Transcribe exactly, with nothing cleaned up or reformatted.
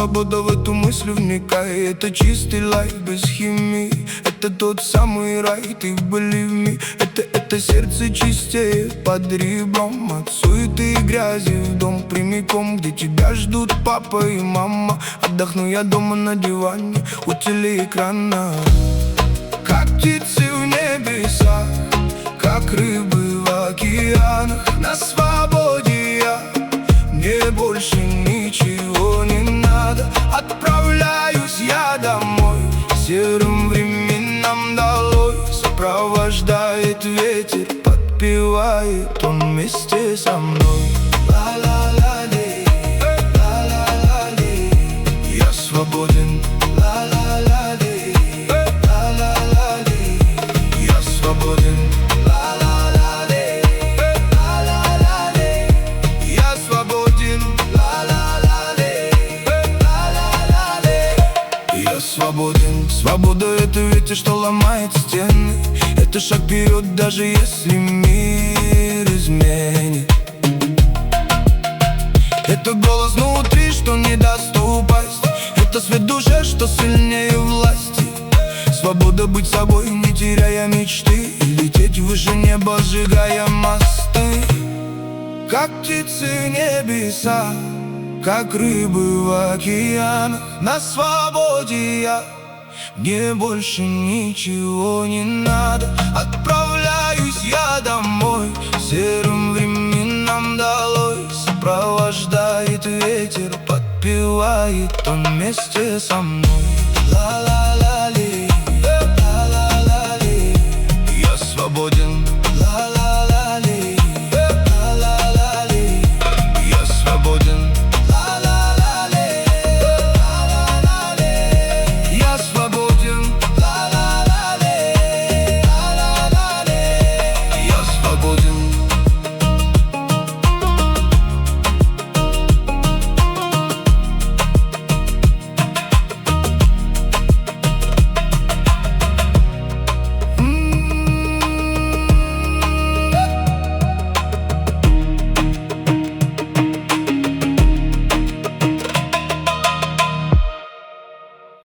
свобода, в эту мысль вникай. Это чистый лайф без химии, это тот самый рай, ты believe me. Это, это сердце чистее под ребром, от суеты и грязи в дом прямиком, где тебя ждут папа и мама. Отдохну я дома на диване у телеэкрана. Как птицы в небесах, как рыбы в океанах, на свободе я, мне больше ничего не надо. Отправляюсь я домой, серым временам долой. Сопровождает ветер, подпевает он вместе со мной. Ла-ла-ла-лей, ла-ла-ла-лей, я свободен. Ла-ла-ла-лей, ла-ла-ла-лей, я свободен. Ла-ла-ла-лей, ла-ла-ла-лей, я свободен. Ла-ла-ла-лей, ла-ла-ла-лей, я свободен. Свобода — это ветер, что ломает стены. Это шаг вперед, даже если мир изменит. Это голос внутри, что не даст упасть. Это свет в душе, что сильнее власти. Свобода быть собой, не теряя мечты, и лететь выше неба, сжигая мосты. Как птицы в небесах, как рыбы в океанах, на свободе я, мне больше ничего не надо. Отправляюсь я домой, серым временам долой. Сопровождает ветер, подпевает он вместе со мной. Ла-ла.